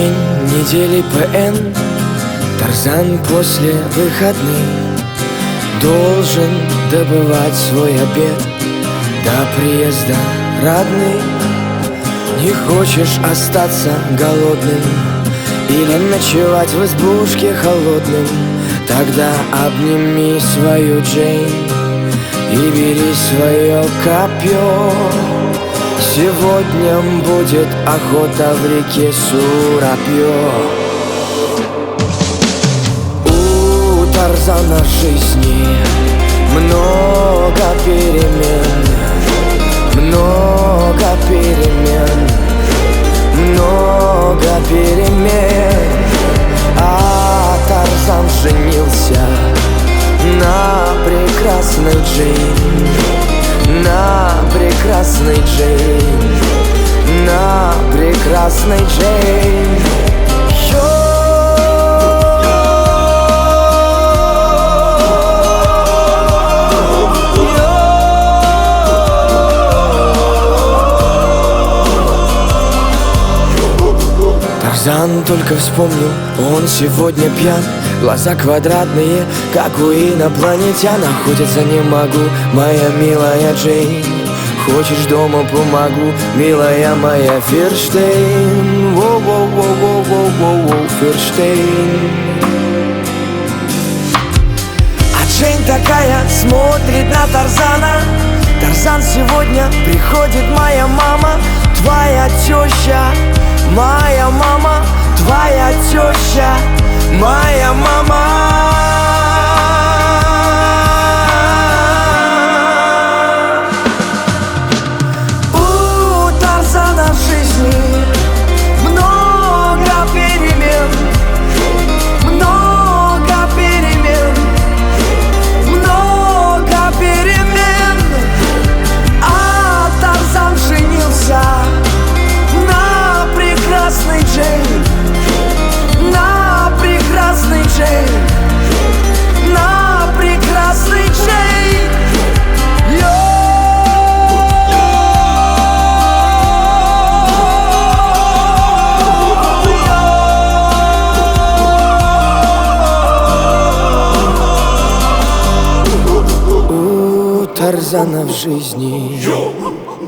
день недели ПН, Тарзан после выходных должен добывать свой обед до приезда родных. Не хочешь остаться голодным или ночевать в избушке холодным? Тогда обними свою Джейн и бери свое копье. Сегодня будет охота в реке Сурабье. У Тарзана в жизни много перемен, много перемен, много перемен. А Тарзан женился на прекрасной Джейн, на прекрасной Джейн, на прекрасной Джейн. Тарзан только вспомнил, он сегодня пьян. Глаза квадратные, как у инопланетян. Охотиться не могу, моя милая Джейн. Хочешь, дома помогу, милая моя Ферштейн. Воу-воу-воу-воу-воу-воу, Ферштейн. А Джейн такая смотрит на Тарзана. Тарзан, сегодня приходит моя мама, твоя теща. Моя мама, твоя теща, моя мама. У Тарзана в жизни много перемен, много перемен, много перемен. А Тарзан женился на прекрасной Джейн, на прекрасной Джейн, на прекрасной Джейн. У Тарзана в жизни